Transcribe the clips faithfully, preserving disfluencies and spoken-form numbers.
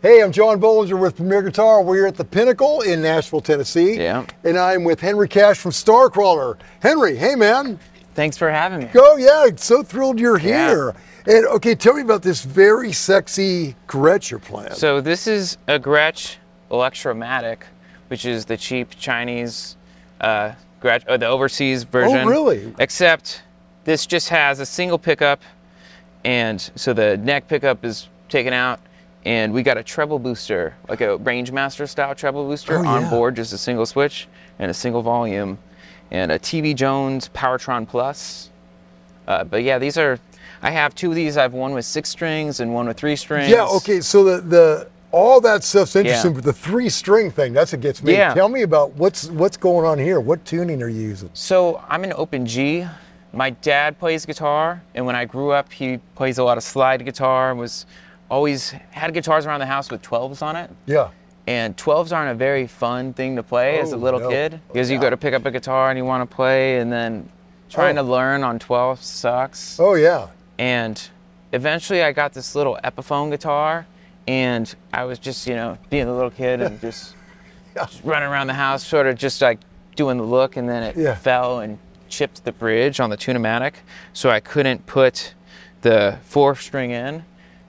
Hey, I'm John Bollinger with Premier Guitar. We're at the Pinnacle in Nashville, Tennessee. Yeah. And I'm with Henry Cash from Starcrawler. Henry, hey man. Thanks for having me. Oh yeah, so thrilled you're Yeah. here. And okay, tell me about this very sexy Gretsch you're playing. So this is a Gretsch Electromatic, which is the cheap Chinese uh, Gretsch, or the overseas version. Oh, really? Except this just has a single pickup, and so the neck pickup is taken out, and we got a treble booster, like a Rangemaster style treble booster Oh, on yeah. board, just a single switch and a single volume, and a T V Jones Powertron Plus. Uh, but yeah, these are, I have two of these. I have one with six strings and one with three strings. Yeah, okay, so the, the all that stuff's interesting, Yeah. but the three string thing, that's what gets me. Yeah. Tell me about what's what's going on here. What tuning are you using? So I'm an open G. My dad plays guitar, and when I grew up, he plays a lot of slide guitar, was always had guitars around the house with twelves on it. Yeah. And twelves aren't a very fun thing to play as a Oh, little no. kid, because you Yeah. go to pick up a guitar and you want to play, and then trying Oh. to learn on twelves sucks. Oh yeah. And eventually I got this little Epiphone guitar, and I was just, you know, being a little kid and just, Yeah. just running around the house, sort of just like doing the look, and then it Yeah. fell and chipped the bridge on the Tune-o-matic, so I couldn't put the fourth string in.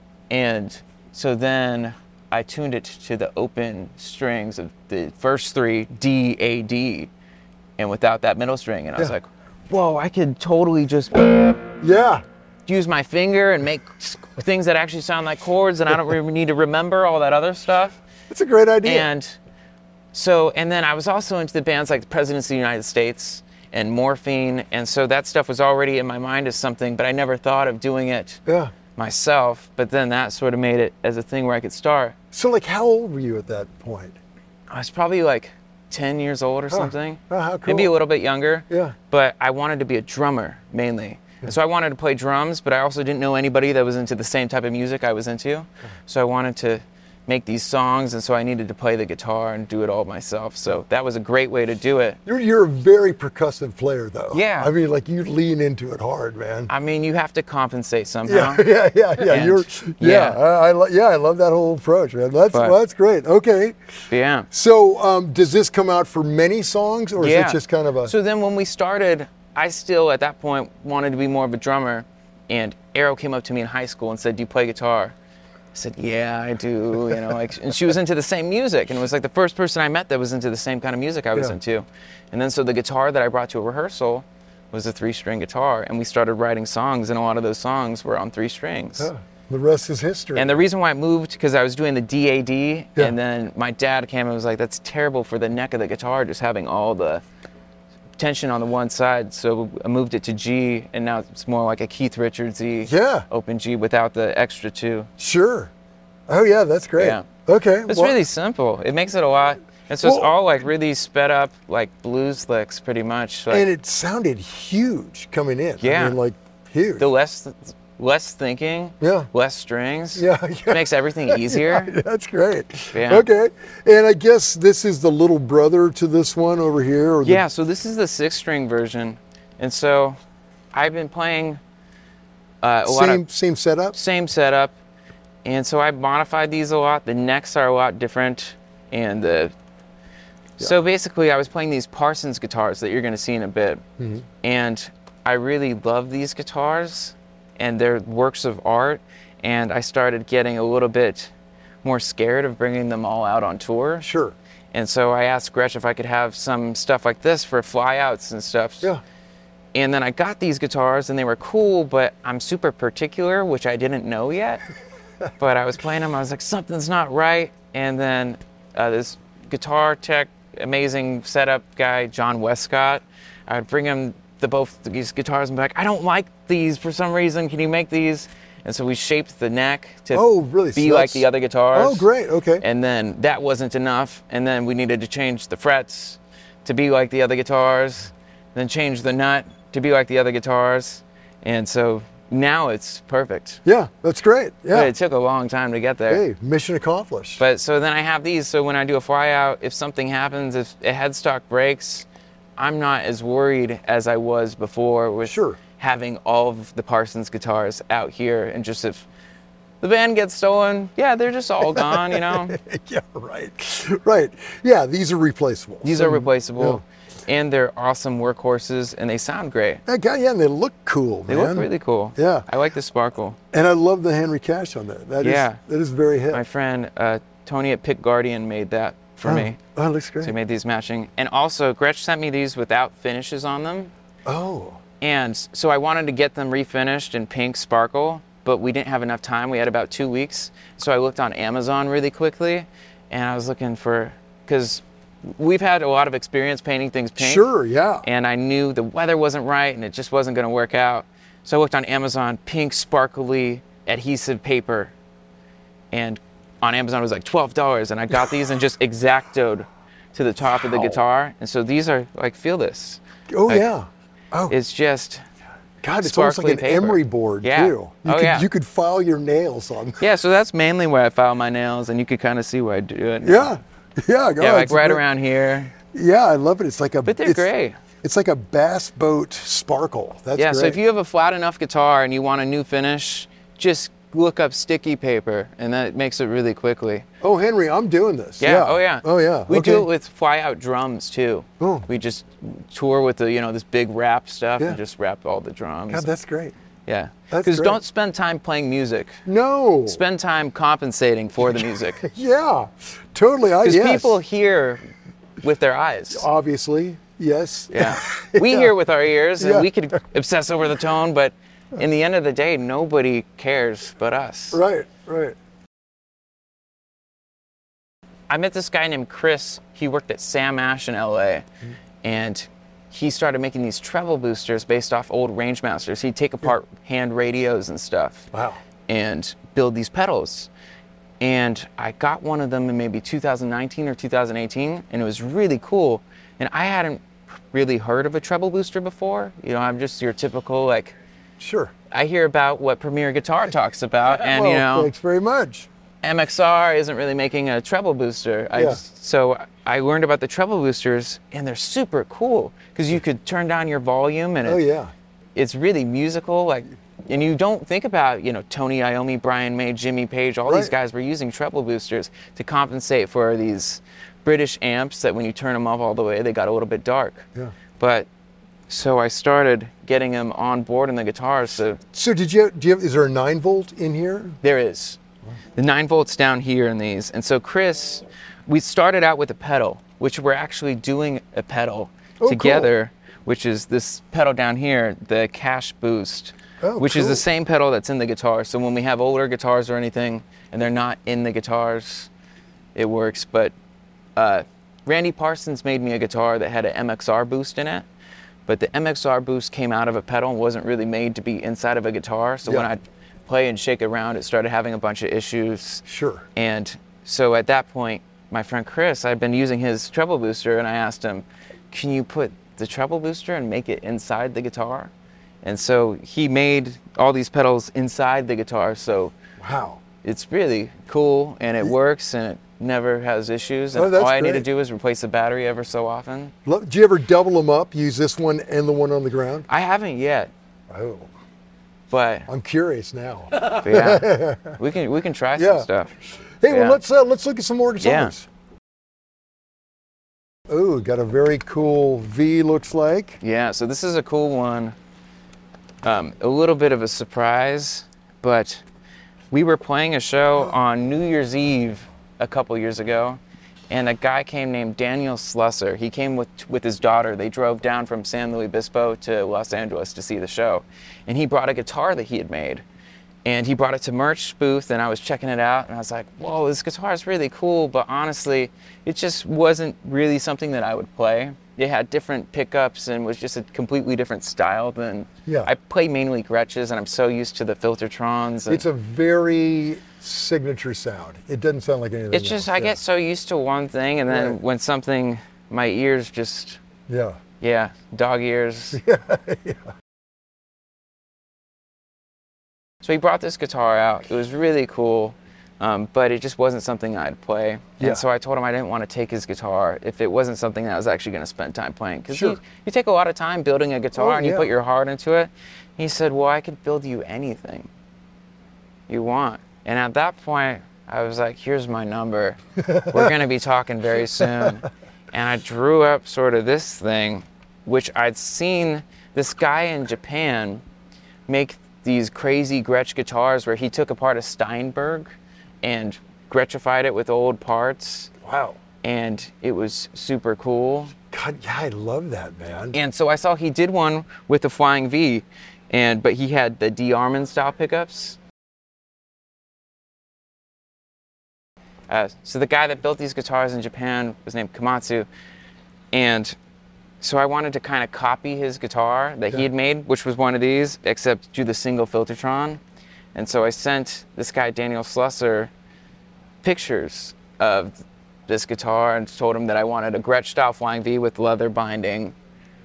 And so then I tuned it to the open strings of the first three, D, A, D, and without that middle string. And I was Yeah. like, whoa, I could totally just Yeah. use my finger and make s- things that actually sound like chords, and I don't really need to remember all that other stuff. That's a great idea. And so, and then I was also into the bands like the Presidents of the United States and Morphine, and so that stuff was already in my mind as something, but I never thought of doing it yeah. myself. But then that sort of made it as a thing where I could start. So like how old were you at that point? I was probably like ten years old or something. Oh, how cool. Maybe a little bit younger. Yeah. But I wanted to be a drummer mainly. And so I wanted to play drums, but I also didn't know anybody that was into the same type of music I was into. So I wanted to make these songs, and so I needed to play the guitar and do it all myself. So that was a great way to do it. You're, you're a very percussive player, though. Yeah. I mean, like you lean into it hard, man. I mean, you have to compensate somehow. Yeah, yeah, yeah, yeah. And- You're, yeah, yeah. I, I, lo- yeah, I love that whole approach, man. That's But- well, that's great. Okay. Yeah. So, um, does this come out for many songs, or is Yeah. it just kind of a? So then when we started, I still at that point wanted to be more of a drummer, and Arrow came up to me in high school and said, "Do you play guitar?" I said, "Yeah, I do." You know, like, and she was into the same music, and it was like the first person I met that was into the same kind of music I was Yeah. into. And then so the guitar that I brought to a rehearsal was a three-string guitar, and we started writing songs, and a lot of those songs were on three strings. Yeah, the rest is history. And the reason why I moved, because I was doing the D A D, Yeah. and then my dad came and was like, "That's terrible for the neck of the guitar, just having all the tension on the one side." So I moved it to G, and now it's more like a Keith Richards-y Yeah. open G without the extra two. Sure. Oh yeah, that's great. Yeah. Okay. It's well, really simple. It makes it a lot. And so it's Well- all like really sped up, like blues licks, pretty much. Like and it sounded huge coming in. I Yeah. mean, like huge. the less, less thinking, Yeah. less strings. Yeah, yeah. Makes everything easier. Yeah, that's great. Yeah. Okay. And I guess this is the little brother to this one over here, or the, Yeah, so this is the six-string version, and so I've been playing uh, a lot same of same setup. same setup, and so I modified these a lot. The necks are a lot different, and the so basically I was playing these Parsons guitars that you're going to see in a bit, Mm-hmm. and I really love these guitars, and they're works of art, and I started getting a little bit more scared of bringing them all out on tour. Sure. And so I asked Gretsch if I could have some stuff like this for flyouts and stuff. Yeah. And then I got these guitars, and they were cool, but I'm super particular, which I didn't know yet. But I was playing them, I was like, something's not right. And then uh, this guitar tech, amazing setup guy, John Westcott, I would bring him the both these guitars and be like, I don't like these for some reason, can you make these? And so we shaped the neck to Oh, really? be So like that's- the other guitars. Oh, great. Okay. And then that wasn't enough, and then we needed to change the frets to be like the other guitars, then change the nut to be like the other guitars, and so now it's perfect. Yeah, that's great. Yeah. But it took a long time to get there. Hey, mission accomplished. But so then I have these, so when I do a fly out, if something happens, if a headstock breaks, I'm not as worried as I was before with Sure. having all of the Parsons guitars out here, and just if the van gets stolen. Yeah, they're just all gone, you know. Yeah, right. Right. Yeah, these are replaceable. These So, are replaceable, yeah. and they're awesome workhorses, and they sound great. That guy, yeah, and they look cool, They man. look really cool. Yeah. I like the sparkle. And I love the Henry Cash on that. That is, Yeah. that is very hip. My friend uh, Tony at Pick Guardian made that for oh. me. Oh, it looks great. So he made these matching. And also, Gretsch sent me these without finishes on them. Oh. And so I wanted to get them refinished in pink sparkle, but we didn't have enough time. We had about two weeks. So I looked on Amazon really quickly, and I was looking for, because we've had a lot of experience painting things pink. Sure, yeah. And I knew the weather wasn't right and it just wasn't going to work out. So I looked on Amazon, pink sparkly adhesive paper. And on Amazon it was like twelve dollars, and I got these and just X-Actoed to the top wow. of the guitar. And so these are like, feel this. Oh, like, yeah. Oh. It's just God, it's almost like an paper. emery board, yeah. too. You oh, could, yeah. You could file your nails on them. Yeah, so that's mainly where I file my nails, and you could kind of see where I do it. Yeah. Yeah, go yeah, on, like right great. around here. Yeah, I love it. It's like a But they're it's, great. It's like a bass boat sparkle. That's yeah, great. so if you have a flat enough guitar and you want a new finish, just look up sticky paper, and that makes it really quickly. Oh, Henry, I'm doing this. Yeah, yeah. oh yeah. Oh yeah. We okay. do it with fly out drums too. Oh. We just tour with the, you know, this big wrap stuff yeah. and just wrap all the drums. God, that's great. Yeah. That's Because great. don't spend time playing music. No. Spend time compensating for the music. Yeah, totally. Because yes. people hear with their eyes. Obviously, yes. Yeah. We yeah. hear with our ears, and yeah. we could obsess over the tone, but in the end of the day, nobody cares but us. Right, right. I met this guy named Chris. He worked at Sam Ash in L A, mm-hmm. and he started making these treble boosters based off old Rangemasters. He'd take apart yeah. hand radios and stuff. Wow. And build these pedals. And I got one of them in maybe two thousand nineteen or two thousand eighteen, and it was really cool. And I hadn't really heard of a treble booster before. You know, I'm just your typical, like, sure. I hear about what Premier Guitar talks about, and well, you know, thanks very much. M X R isn't really making a treble booster. I yeah. just, so I learned about the treble boosters, and they're super cool because you could turn down your volume, and it, oh yeah, it's really musical. Like, and you don't think about, you know, Tony Iommi, Brian May, Jimmy Page. All right. these guys were using treble boosters to compensate for these British amps that when you turn them up all the way, they got a little bit dark. Yeah. But so I started getting them on board in the guitars. So, so did you? Do you have? Is there a nine volt in here? There is. The nine volts down here in these. And so Chris, we started out with a pedal, which we're actually doing a pedal oh, together, cool. which is this pedal down here, the Cash Boost, oh, which cool. is the same pedal that's in the guitar. So when we have older guitars or anything and they're not in the guitars, it works. But uh, Randy Parsons made me a guitar that had an M X R boost in it. But the M X R boost came out of a pedal and wasn't really made to be inside of a guitar. So yeah. when I play and shake it around, it started having a bunch of issues. Sure. And so at that point, my friend Chris, I'd been using his treble booster, and I asked him, can you put the treble booster and make it inside the guitar? And so he made all these pedals inside the guitar. So wow, it's really cool, and it works, and it never has issues. And oh, that's all I great. need to do is replace the battery ever so often. Do you ever double them up, use this one and the one on the ground? I haven't yet. Oh. But I'm curious now. But yeah, we can we can try some yeah. stuff. Hey, yeah. well let's uh, let's look at some more guitars. Yeah. Oh, got a very cool V. Looks like. Yeah. So this is a cool one. Um, a little bit of a surprise, but we were playing a show on New Year's Eve a couple years ago, and a guy came named Daniel Slusser. He came with with his daughter. They drove down from San Luis Obispo to Los Angeles to see the show. And he brought a guitar that he had made. And he brought it to Merch booth, and I was checking it out, and I was like, whoa, this guitar is really cool, but honestly, it just wasn't really something that I would play. It had different pickups and was just a completely different style than... Yeah. I play mainly Gretches, and I'm so used to the Filtertrons. It's a very signature sound. It doesn't sound like anything It's just, else. I yeah. get so used to one thing, and then right. when something, my ears just... Yeah. Yeah, dog ears. yeah, yeah. So he brought this guitar out. It was really cool, um, but it just wasn't something I'd play. And Yeah. so I told him I didn't want to take his guitar if it wasn't something that I was actually going to spend time playing. Because Sure. you, you take a lot of time building a guitar, Oh, and you yeah. put your heart into it. He said, well, I could build you anything you want. And at that point, I was like, here's my number. We're going to be talking very soon. And I drew up sort of this thing, which I'd seen this guy in Japan make these crazy Gretsch guitars where he took apart a Steinberg and Gretchified it with old parts. Wow. And it was super cool. God, yeah, I love that, man. And so I saw he did one with the Flying V, and but he had the D. Armand style pickups. Uh, so the guy that built these guitars in Japan was named Komatsu, and so I wanted to kind of copy his guitar that yeah. he had made, which was one of these, except do the single Filtertron. And so I sent this guy, Daniel Slusser, pictures of this guitar and told him that I wanted a Gretsch style Flying V with leather binding.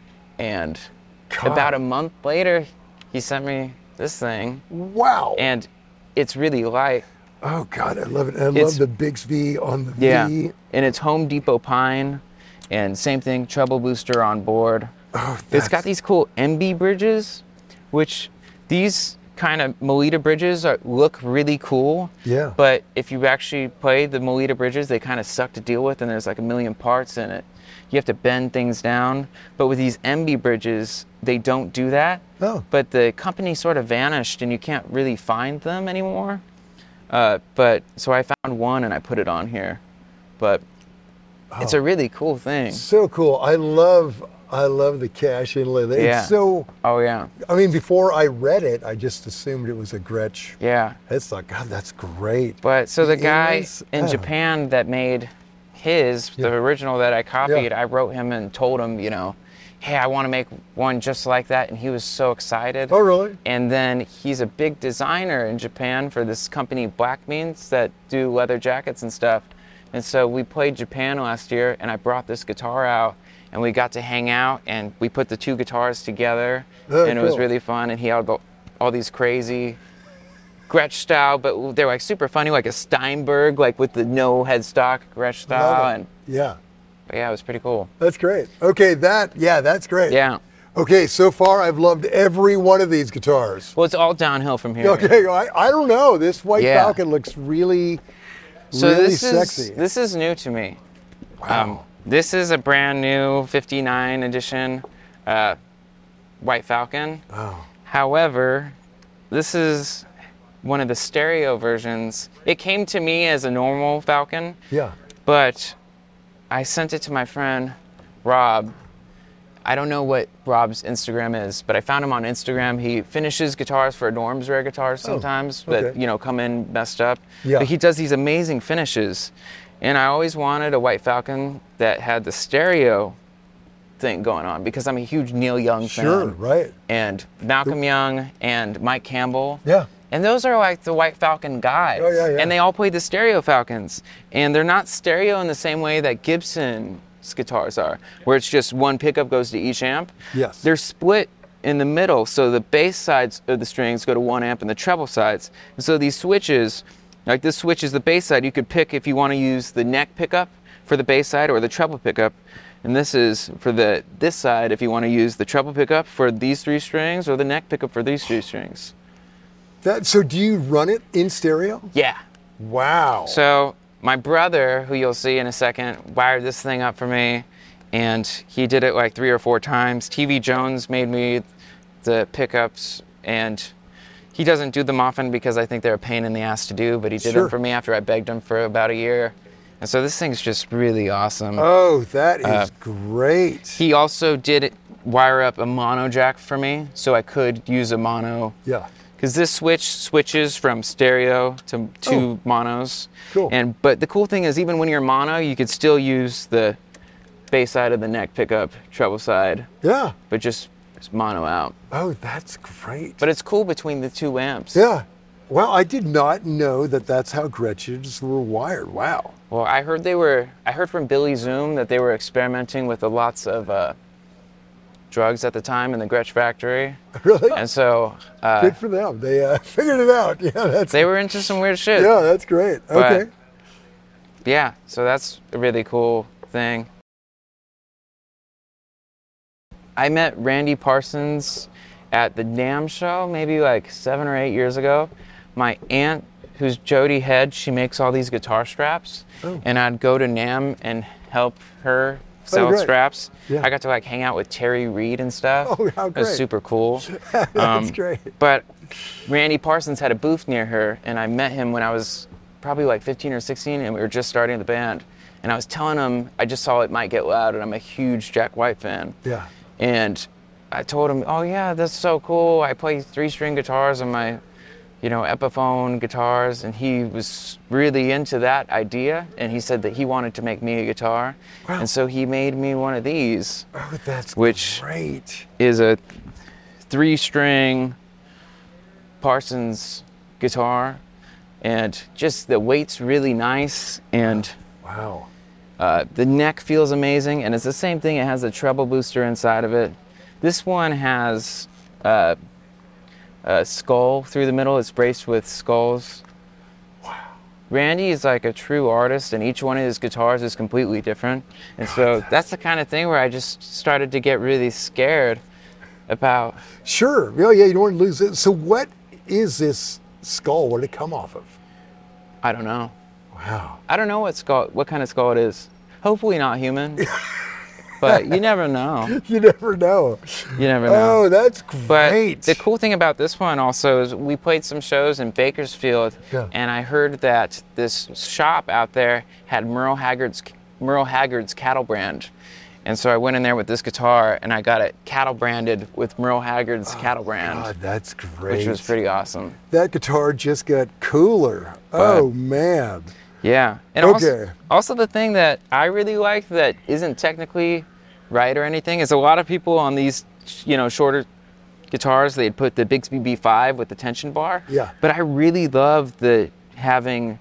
And God. About a month later, he sent me this thing. Wow. And it's really light. Oh, God, I love it. I It's- love the Bigsby on the Yeah, V. and it's Home Depot pine, and same thing, treble booster on board. Oh, It's that's- got these cool M B bridges, which these kind of Melita bridges are, look really cool. Yeah. But if you actually play the Melita bridges, they kind of suck to deal with, and there's like a million parts in it. You have to bend things down. But with these M B bridges, they don't do that. Oh. But the company sort of vanished, and you can't really find them anymore. Uh, but so I found one and I put it on here. But it's Oh. a really cool thing. So cool. I love I love the cash inlay. It's Yeah. so, Oh yeah, I mean, before I read it, I just assumed it was a Gretsch. yeah. It's like, God, that's great. But so the guy inlays? in Oh. Japan that made his, Yeah. the original that I copied, Yeah. I wrote him and told him, you know, hey, I want to make one just like that. And he was so excited. Oh, really? And then he's a big designer in Japan for this company, Black Means, that do leather jackets and stuff. And so we played Japan last year, and I brought this guitar out, and we got to hang out, and we put the two guitars together, Oh, and it was cool. really fun. And he had all, all these crazy Gretsch style, but they're like super funny, like a Steinberg, like with the no headstock Gretsch style. Love it. And Yeah, but yeah, it was pretty cool. that's great. Okay, that, yeah, that's great. Yeah. Okay, so far I've loved every one of these guitars. Well, it's all downhill from here. Okay, I, I don't know. This White Yeah. Falcon looks really, So really this sexy. is this is new to me. Wow. Um, this is a brand new fifty-nine edition uh, White Falcon. Oh. However, this is one of the stereo versions. It came to me as a normal Falcon, Yeah. but I sent it to my friend Rob. I don't know what Rob's Instagram is, but I found him on Instagram. He finishes guitars for Norm's Rare Guitars sometimes that, okay. you know, come in messed up. Yeah. But he does these amazing finishes. And I always wanted a White Falcon that had the stereo thing going on because I'm a huge Neil Young Sure, fan. right. And Malcolm Young and Mike Campbell. Yeah. And those are like the White Falcon guys. Oh, yeah, yeah. And they all played the stereo Falcons. And they're not stereo in the same way that Gibson's guitars are, where it's just one pickup goes to each amp. Yes. They're split in the middle, so the bass sides of the strings go to one amp and the treble sides. And so these switches, like this switch is the bass side, you could pick if you want to use the neck pickup for the bass side or the treble pickup. And this is for the this side if you want to use the treble pickup for these three strings or the neck pickup for these three strings. That, so do you run it in stereo? Yeah. Wow. So my brother, who you'll see in a second, wired this thing up for me, and he did it like three or four times. T V Jones made me the pickups, and he doesn't do them often because I think they're a pain in the ass to do, but he did Sure. them for me after I begged him for about a year. And so this thing's just really awesome. Oh, that is Uh, great. He also did wire up a mono jack for me, so I could use a mono. Yeah. Because this switch switches from stereo to two Oh. monos. Cool. And but the cool thing is, even when you're mono, you could still use the bass side of the neck pickup, treble side, Yeah. but just, just mono out. Oh, that's great. But it's cool between the two amps. Yeah. Well, I did not know that that's how Gretsch's were wired. Wow. Well, I heard they were. I heard from Billy Zoom that they were experimenting with lots of uh, drugs at the time in the Gretsch factory, Really? and so uh, Good for them. They uh, figured it out. Yeah, that's they were into some weird shit. yeah, that's great. But- Okay. Yeah, so that's a really cool thing. I met Randy Parsons at the NAMM show maybe like seven or eight years ago. My aunt, who's Jody Head. She makes all these guitar straps, Oh. and I'd go to NAMM and help her sell great. straps. Yeah. I got to like hang out with Terry Reid and stuff. Oh, how It was great. super cool. That's Um, great. But Randy Parsons had a booth near her, and I met him when I was probably like fifteen or sixteen, and we were just starting the band. And I was telling him I just saw It Might Get Loud, and I'm a huge Jack White fan. Yeah. And I told him, oh yeah, that's so cool. I play three-string guitars on my, you know, Epiphone guitars, and he was really into that idea. And he said that he wanted to make me a guitar, Wow. and so he made me one of these. Oh, that's Which- great. Is a three-string Parsons guitar, and just the weight's really nice, and Wow. uh, the neck feels amazing, and it's the same thing. It has a treble booster inside of it. This one has uh, a skull through the middle. It's braced with skulls. Wow. Randy is like a true artist, and each one of his guitars is completely different. And so that's the kind of thing where I just started to get really scared about. Sure. Yeah, yeah, you don't want to lose it. So what is this skull? What did it come off of? I don't know. Wow. I don't know what skull, what kind of skull it is. Hopefully not human, but you never know. You never know. You never know. Oh, that's But great. the cool thing about this one also is we played some shows in Bakersfield, Yeah. and I heard that this shop out there had Merle Haggard's Merle Haggard's cattle brand. And so I went in there with this guitar, and I got it cattle branded with Merle Haggard's cattle brand, God, that's great. which was pretty awesome. That guitar just got cooler. Oh, man. Yeah. And Okay. also, also the thing that I really like that isn't technically right or anything is a lot of people on these, you know, shorter guitars, they'd put the Bigsby B five with the tension bar. Yeah. But I really love the having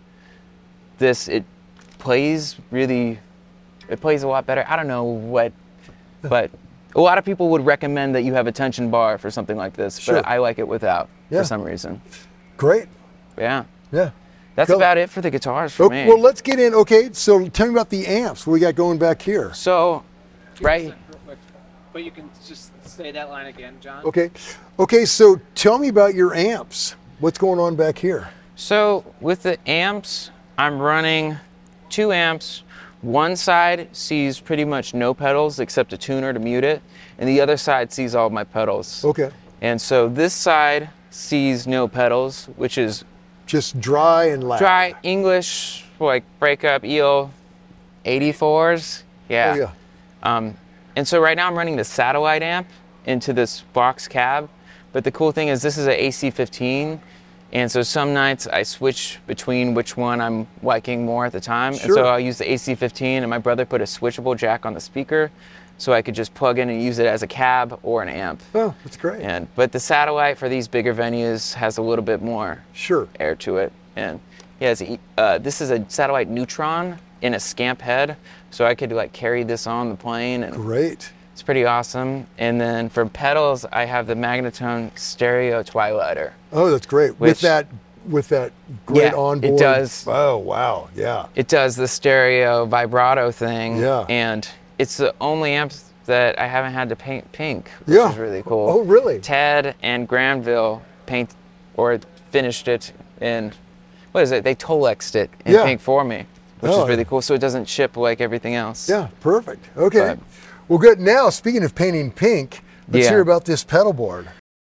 this, it plays really, it plays a lot better. I don't know what, but a lot of people would recommend that you have a tension bar for something like this, Sure. but I like it without Yeah. for some reason. Great. Yeah. Yeah. That's Cool. about it for the guitars for Okay, me. well, let's get in. Okay, so tell me about the amps. What we got going back here? So, right, But you can just say that line again, John. Okay. Okay, so tell me about your amps. What's going on back here? so with the amps, I'm running two amps. One side sees pretty much no pedals except a tuner to mute it, and the other side sees all my pedals. Okay. And so this side sees no pedals, which is Just dry and loud. dry English, like breakup E L eighty-fours. Yeah. Oh, yeah. Um, and so right now I'm running the satellite amp into this box cab. But the cool thing is this is an A C fifteen. And so some nights I switch between which one I'm liking more at the time. And Sure. so I'll use the A C fifteen, and my brother put a switchable jack on the speaker so I could just plug in and use it as a cab or an amp. Oh, that's great. And but the satellite for these bigger venues has a little bit more Sure. air to it. And yeah, it's a, uh, this is a satellite Neutron in a Scamp head, so I could like carry this on the plane, and Great. it's pretty awesome. And then for pedals, I have the Magnetone Stereo Twilighter. Oh, that's great. With Which- that, with that great Yeah, it onboard. does. Oh, wow. Yeah. It does the stereo vibrato thing, Yeah. and it's the only amp that I haven't had to paint pink, which Yeah. is really cool. Oh, really? Ted and Granville paint or finished it in, what is it? They Tolexed it in Yeah. pink for me, which Oh, is really cool. So it doesn't chip like everything else. Yeah, perfect. Okay. But- Well, good. Now, speaking of painting pink, let's Yeah. hear about this pedal board.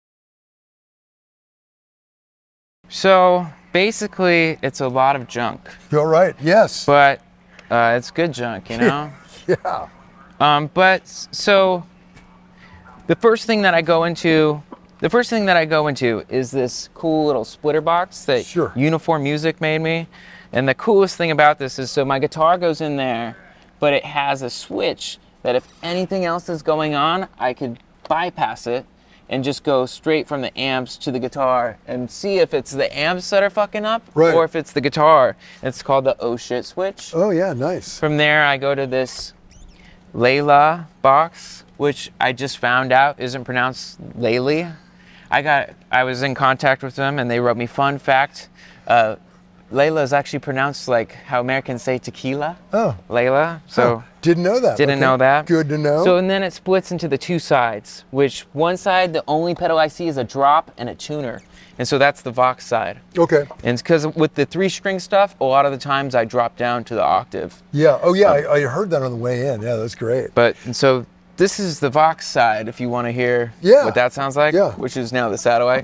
So basically, it's a lot of junk, All right. Yes. but uh, it's good junk, you know. yeah. Um, but s- so the first thing that I go into, the first thing that I go into is this cool little splitter box that Sure. Uniform Music made me. And the coolest thing about this is, so my guitar goes in there, but it has a switch that if anything else is going on, I could bypass it and just go straight from the amps to the guitar and see if it's the amps that are fucking up Right. or if it's the guitar. It's called the oh shit switch. Oh, yeah. Nice. From there, I go to this Layla box, which I just found out isn't pronounced Laylee. I got, I was in contact with them, and they wrote me, fun fact, uh, Layla is actually pronounced like how Americans say tequila. Oh. Layla. So Huh. Didn't know that. didn't Okay. know that. Good to know. So and then it splits into the two sides, which one side, the only pedal I see is a drop and a tuner. And so that's the Vox side. Okay. And it's because with the three string stuff, a lot of the times I drop down to the octave. Yeah. Oh, yeah. I, I heard that on the way in. Yeah, that's great. But and so this is the Vox side, if you want to hear Yeah. what that sounds like, Yeah. which is now the satellite.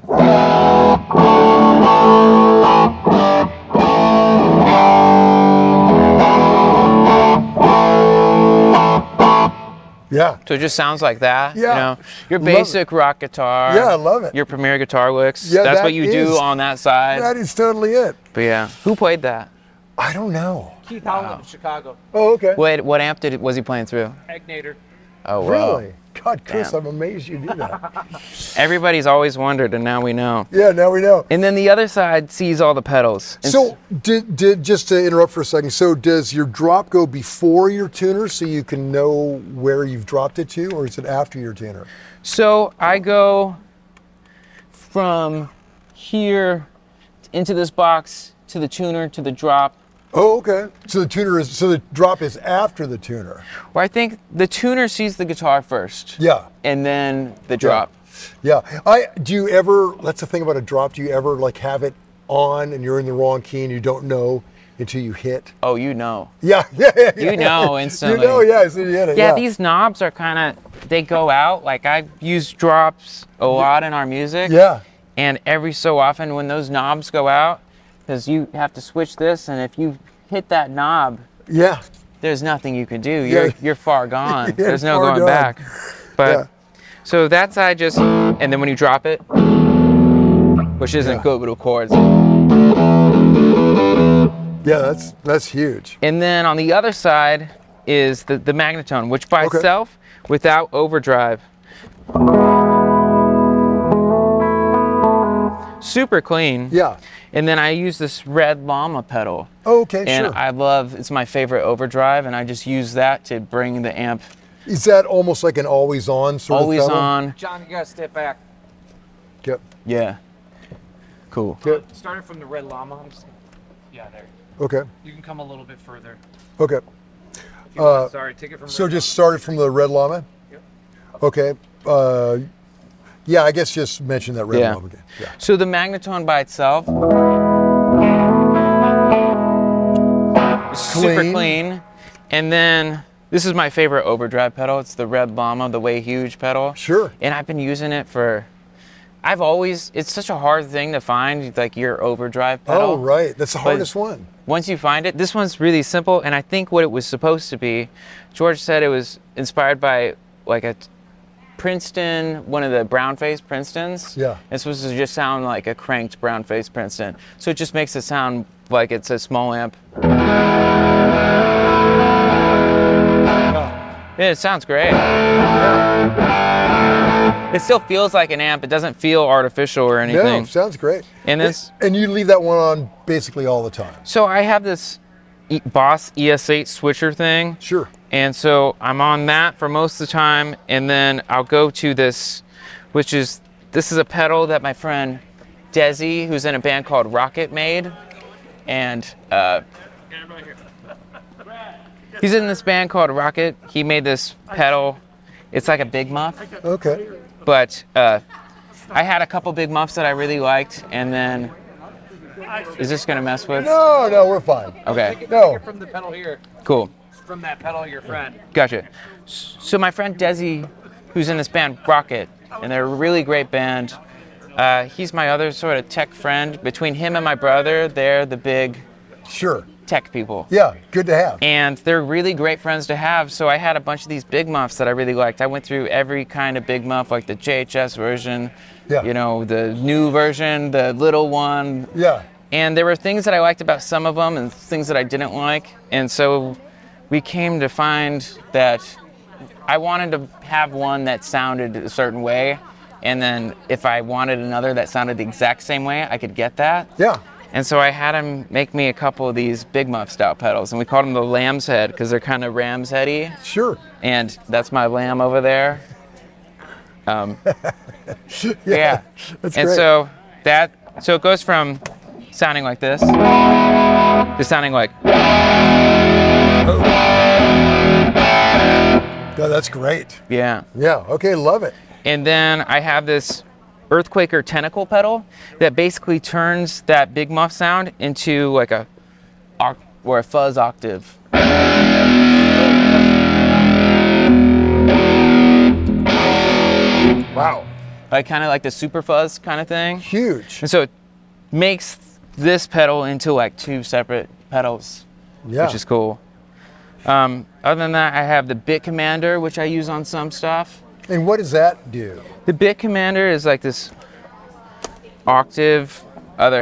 Yeah. So it just sounds like that. Yeah. You know, your Love basic rock guitar. Yeah, I love it. Your Premier guitar licks. Yeah, That's that what you is- do on that side. That is totally it. But yeah, who played that? I don't know. Keith Holland, Chicago. Oh, okay. What what amp did was he playing through? Egnator. Oh wow. Really? God, Chris, Damn. I'm amazed you do that. Everybody's always wondered, and now we know. Yeah, now we know. And then the other side sees all the pedals. And So, did, did just to interrupt for a second, so does your drop go before your tuner so you can know where you've dropped it to, or is it after your tuner? So I go from here into this box to the tuner to the drop. Oh, okay. So the tuner is so the drop is after the tuner. Well, I think the tuner sees the guitar first. Yeah. And then the drop. Yeah. I do you ever that's the thing about a drop, do you ever like have it on and you're in the wrong key and you don't know until you hit? Oh, you know. Yeah, yeah, yeah. You yeah. know instantly. You know, yeah, so you hit it. Yeah, Yeah, these knobs are kind of, they go out. Like I use drops a lot in our music. Yeah. And every so often when those knobs go out, because you have to switch this, and if you hit that knob, Yeah. there's nothing you can do. You're Yeah. you're far gone. Yeah, There's no far going gone. back. But Yeah. so that side just, and then when you drop it, which isn't Yeah. good with chords. Yeah, that's that's huge. And then on the other side is the, the magnetone, which by Okay. itself, without overdrive, super clean. Yeah. And then I use this red llama pedal. Oh, okay, And sure. I love, it's my favorite overdrive, and I just use that to bring the amp Is that almost like an always on sort always of pedal? on. John, you gotta step back. Yep. Yeah. Cool. Yep. Starting from the red llama. I'm just, yeah, there. Okay. You can come a little bit further. Okay. If you Uh, want. Sorry, take it from. So red just started from the red llama? Yep. Okay. Uh, yeah, I guess just mention that red Yeah. llama again. Yeah. So the magnetone by itself is super Clean. clean. And then this is my favorite overdrive pedal. It's the red llama, the Way Huge pedal. Sure. And I've been using it for, I've always, it's such a hard thing to find, like your overdrive pedal. Oh, right. That's the But hardest one. Once you find it, this one's really simple, and I think what it was supposed to be, George said it was inspired by like a Princeton, one of the brown face Princetons. Yeah. It's supposed to just sound like a cranked brown face Princeton. So it just makes it sound like it's a small amp. Yeah, it sounds great. It still feels like an amp. It doesn't feel artificial or anything. No, sounds great. And this- and you leave that one on basically all the time. So I have this E- Boss E S eight switcher thing. Sure. And so I'm on that for most of the time, and then I'll go to this, which is, this is a pedal that my friend Desi, who's in a band called Rocket, made. And uh, he's in this band called Rocket. He made this pedal. It's like a Big Muff, Okay. but uh, I had a couple Big Muffs that I really liked, and then, is this gonna mess with? No, no, we're fine. Okay, No. Take it from the pedal here. cool. From that pedal, your friend. Gotcha. So my friend Desi, who's in this band Rocket, and they're a really great band. Uh, he's my other sort of tech friend. Between him and my brother, they're the big Sure. tech people. Yeah, good to have. And they're really great friends to have. So I had a bunch of these Big Muffs that I really liked. I went through every kind of Big Muff, like the J H S version, Yeah. you know, the new version, the little one. Yeah. And there were things that I liked about some of them and things that I didn't like. And so we came to find that I wanted to have one that sounded a certain way. And then if I wanted another that sounded the exact same way, I could get that. Yeah. And so I had him make me a couple of these Big Muff style pedals. And we called them the Lamb's Head because they're kind of ram's heady. Sure. And that's my lamb over there. Um, yeah. That's and great. so that, so it goes from sounding like this. Just sounding like. No, that's great. Yeah. Yeah. Okay. Love it. And then I have this Earthquaker tentacle pedal that basically turns that big muff sound into like a oct- or a fuzz octave. Wow. Like kind of like the super fuzz kind of thing. Huge. And so it makes this pedal into like two separate pedals, Yeah. which is cool. Um, other than that, I have the Bit Commander, which I use on some stuff. And what does that do? The Bit Commander is like this octave other.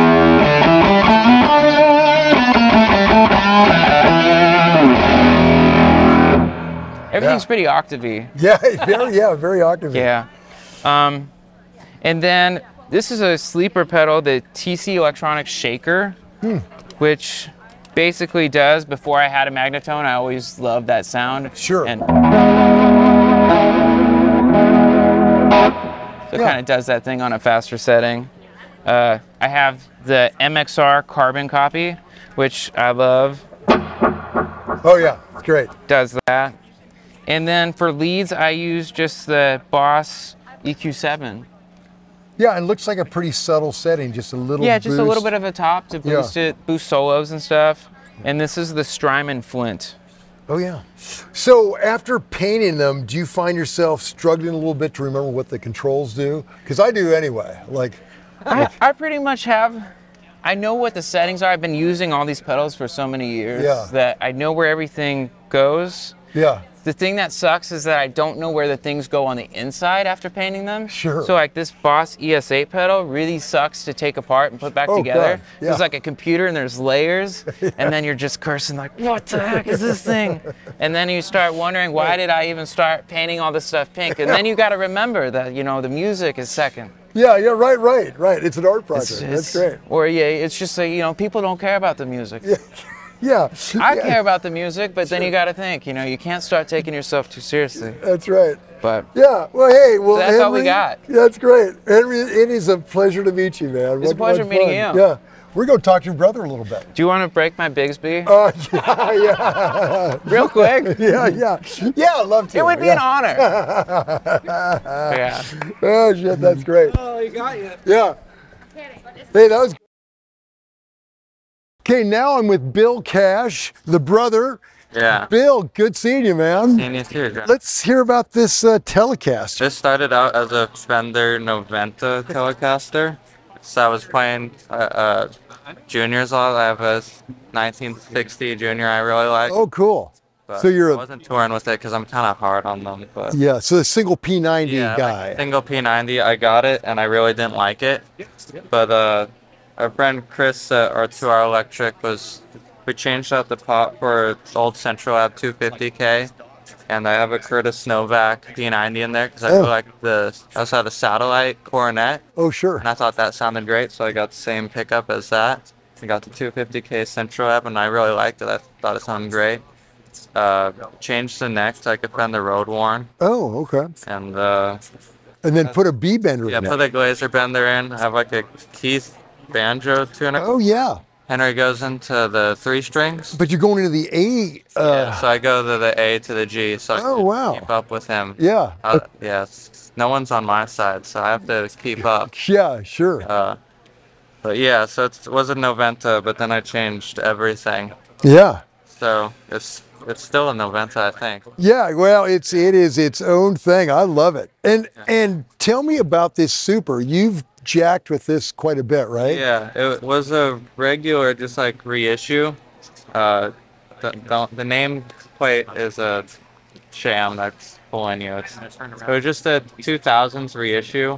Everything's Yeah. pretty octavey. Yeah. Very. Yeah. Very octave. Yeah. Um, and then this is a sleeper pedal, the T C Electronics Shaker, Hmm. which basically does, before I had a Magnatone, I always loved that sound. Sure. And so it Yeah. kind of does that thing on a faster setting. Uh, I have the M X R Carbon Copy, which I love, Oh yeah. It's great. does that. And then for leads, I use just the Boss E Q seven. Yeah. It looks like a pretty subtle setting. Just a little. Yeah, just a little boost. bit of a top to Yeah. boost it, boost solos and stuff. And this is the Strymon Flint. Oh yeah. So after painting them, do you find yourself struggling a little bit to remember what the controls do? Because I do anyway. Like. I, I pretty much have, I know what the settings are. I've been using all these pedals for so many years Yeah. that I know where everything goes. Yeah. The thing that sucks is that I don't know where the things go on the inside after painting them. Sure. So like this Boss E S eight pedal really sucks to take apart and put back Oh, together. God. Yeah. It's like a computer and there's layers, and then you're just cursing like, what the heck is this thing? And then you start wondering, why did I even start painting all this stuff pink? And then you got to remember that, you know, the music is second. Yeah. Yeah. Right. Right. Right. It's an art project. It's- That's it's- great. Or yeah, it's just like, you know, people don't care about the music. Yeah. I yeah, care about the music, but then you got to think, you know, you can't start taking yourself too seriously. That's right. But Yeah. Well, hey. Well, So that's all we Henry, got. That's great, Henry. It is a pleasure to meet you, man. It's a What- pleasure what meeting fun. you. Yeah. We're gonna talk to your brother a little bit. do you want to break my Bigsby? Uh, yeah. Yeah. Real quick? Yeah. Yeah. Yeah. I'd love to. It would be yeah. an honor. Yeah. Oh shit. That's great. Oh, you got you. Yeah. Hey, that was. Okay, now I'm with Bill Cash, the brother. Yeah. Bill, good seeing you, man. Seeing you too, John. Let's hear about this uh, Telecaster. This started out as a Fender Noventa Telecaster. So I was playing uh, uh, juniors a lot. I have a nineteen sixty Junior I really like. Oh, cool. but so you're I a wasn't touring with it because I'm kind of hard on them. But yeah. So the single P ninety yeah, guy. like single P ninety, I got it and I really didn't like it. But uh, our friend Chris at R two R Electric was, we changed out the pot for old Central Lab two fifty K. And I have a Curtis Novak P ninety in there because I Oh. feel like the, I also had a satellite coronet. Oh, sure. And I thought that sounded great, so I got the same pickup as that. I got the two fifty K Central Lab, and I really liked it. I thought it sounded great. Uh, changed the neck so I could find the road worn, Oh, okay. and uh, And then put a B bender yeah, in put it. a Glazer bender in. I have like a Keith banjo tuner. Oh, yeah. Henry goes into the three strings. But you're going into the A. Yeah, Uh, so I go to the A to the G, so I Oh, can wow. keep up with him. yeah. Uh, yeah, it's- no one's on my side, so I have to keep up. Yeah, sure. Uh, but yeah, so it's, it was a Noventa, but then I changed everything. Yeah. So it's it's still a Noventa, I think. Yeah, well, it's it is its own thing. I love it. And and tell me about this Super. You've jacked with this quite a bit, right? Yeah, it was a regular, just like reissue. Uh, the, the, the name plate is a sham that's pulling you. It's, it was just a two thousands reissue,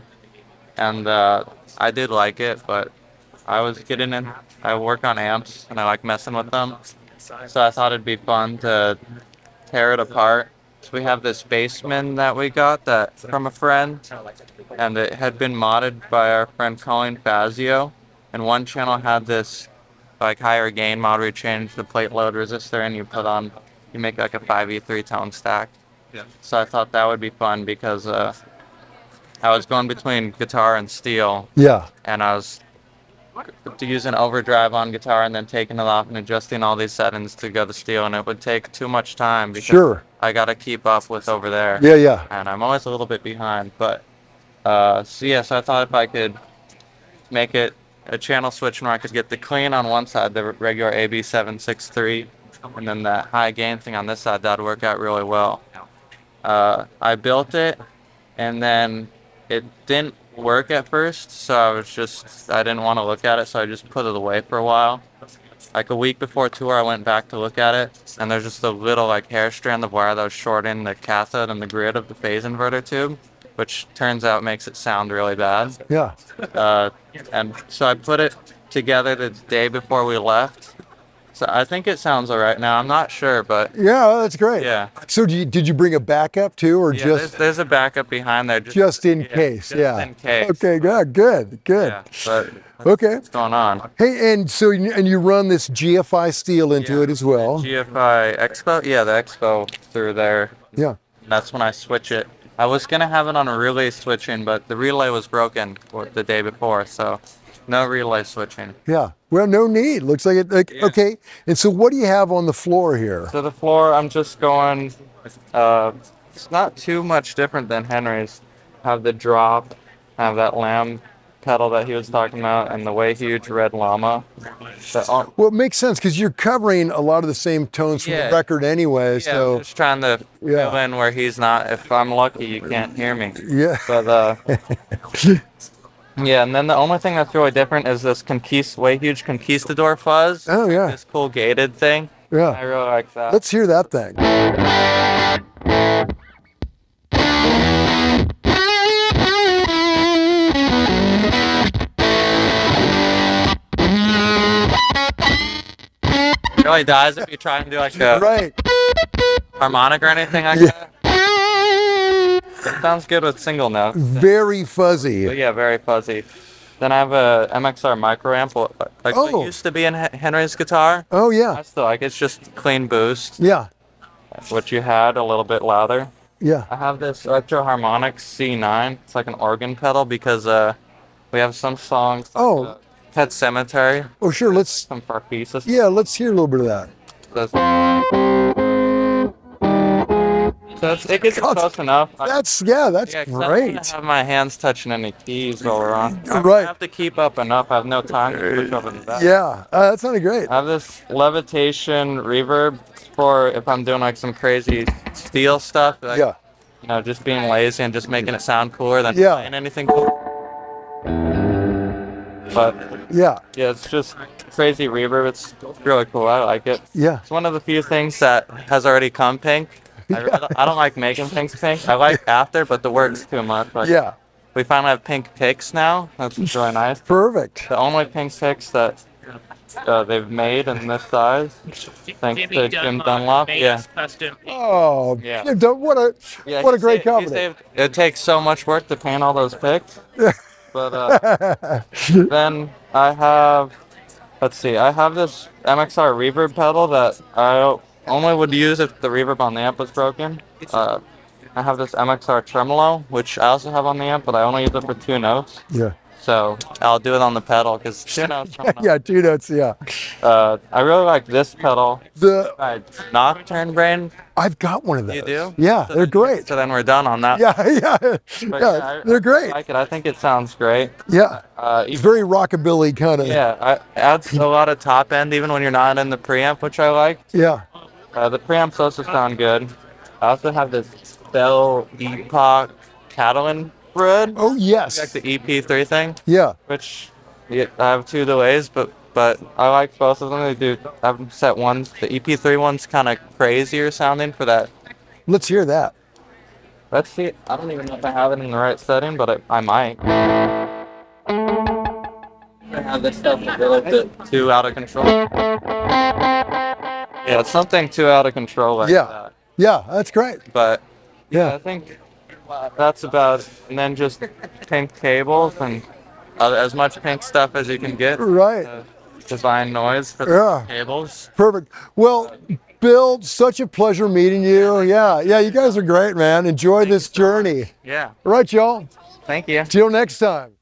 and uh, I did like it, but I was getting in. I work on amps, and I like messing with them. So I thought it'd be fun to tear it apart. So we have this Bassman that we got that from a friend, and it had been modded by our friend Colin Fazio. And one channel had this like higher gain mod where you change the plate load resistor and you put on, you make like a five E three tone stack. Yeah. So I thought that would be fun because uh, I was going between guitar and steel, Yeah. and I was to use an overdrive on guitar and then taking it off and adjusting all these settings to go to steel, and it would take too much time because Sure. I got to keep up with over there. Yeah, yeah. And I'm always a little bit behind. But uh, so yeah, so I thought if I could make it a channel switch where I could get the clean on one side, the regular A B seven sixty-three, and then that high gain thing on this side, that'd work out really well. Uh, I built it, and then it didn't work at first, so I was just, I didn't want to look at it, so I just put it away for a while. Like a week before tour, I went back to look at it, and there's just a little like hair strand of wire that was shorting the cathode and the grid of the phase inverter tube, which turns out makes it sound really bad. Yeah. Uh, and so I put it together the day before we left. So I think it sounds all right now. I'm not sure, but Yeah, that's great. yeah. So do you, did you bring a backup too, or Yeah, there's, just there's a backup behind there. Just, just in yeah, case? just yeah. in case. Okay, good, good, good. Yeah, but Okay. what's going on? Hey, and so you- and you run this G F I steel into Yeah, it as well. G F I Expo? Yeah, the Expo through there. Yeah. That's when I switch it. I was going to have it on a relay switching, but the relay was broken for the day before, so no relay switching. Yeah. Well, no need. Looks like it. Like, Yeah. Okay. And so, what do you have on the floor here? So the floor, I'm just going, uh, it's not too much different than Henry's. Have the drop, have that lamb pedal that he was talking about, and the way huge red llama. That all, Well, it makes sense because you're covering a lot of the same tones from Yeah. the record anyway. yeah, So, I'm just trying to Yeah. fill in where he's not. If I'm lucky, you can't hear me. yeah. But uh, yeah, and then the only thing that's really different is this conquist, way huge conquistador fuzz. Oh, yeah. This cool gated thing. I Yeah. really like that. Let's hear that thing. It really dies if you try and do like a Right. harmonic or anything like Yeah. that. It sounds good with single notes. Very But fuzzy. yeah, very fuzzy. Then I have a M X R microamp, like like Oh. what used to be in H- Henry's guitar. Oh I yeah. still like it's just clean boost, Yeah. what you had a little bit louder. Yeah. I have this Electro Harmonic C nine. It's like an organ pedal because uh, we have some songs. like, Oh. uh, Pet Cemetery, Oh sure. Let's. some Farfisa. Yeah. Let's hear a little bit of that. So it's, it gets God, close enough. I- That's yeah. That's Yeah, 'cause I don't great. wanna have my hands touching any keys while we're on. I Right. have to keep up enough. I have no time to switch over to that. Yeah. Uh, that sounded great. I have this levitation reverb for if I'm doing like some crazy steel stuff. Like, Yeah. You know, just being lazy and just making it sound cooler than Yeah. playing anything cool. But Yeah. yeah, it's just crazy reverb. It's really cool. I like it. Yeah. It's one of the few things that has already come pink. I, really don't, I don't like making things pink. I like after, but the work's too much. Like, Yeah. we finally have pink picks now. That's really nice. Perfect. The only pink picks that uh, they've made in this size, thanks to Jim Dunlop. Yeah, Custom. Oh. Yeah. Yeah, don't- What a yeah. what a he great saved- he company. saved- it takes so much work to paint all those picks. But uh, then I have, let's see, I have this M X R reverb pedal that I only would use if the reverb on the amp was broken. Uh, I have this M X R tremolo, which I also have on the amp, but I only use it for two notes. Yeah. So I'll do it on the pedal because two notes. on the- Yeah. Two notes. Yeah. Uh, I really like this pedal. The Uh, Nocturne Brain. I've got one of those. You do? Yeah. So They're then- great. So then we're done on that. Yeah. Yeah. But Yeah. I- They're I great. like it. I think it sounds great. Yeah. Uh, It's very rockabilly kind of. Yeah, I, adds a lot of top end even when you're not in the preamp, which I like. Yeah. Uh, the preamps also sound good. I also have this Bell Epoch Catalan Bread, Oh yes. like the E P three thing, Yeah. which yeah, I have two delays, but but I like both of them. They do. I've set one. The E P three one's kind of crazier sounding for that. Let's hear that. Let's see. I don't even know if I have it in the right setting, but I, I might. I have this stuff a little bit too out of control. Yeah, it's something too out of control like Yeah. that. Yeah. That's great. But yeah, Yeah. I think that's about it. And then just pink cables and uh, as much pink stuff as you can get. Right. Uh, divine noise for the Yeah. cables. Perfect. Well, Bill, such a pleasure meeting you. Yeah. Yeah. You guys are great, man. Enjoy this journey. Yeah. All right, y'all. Thank you. Till next time.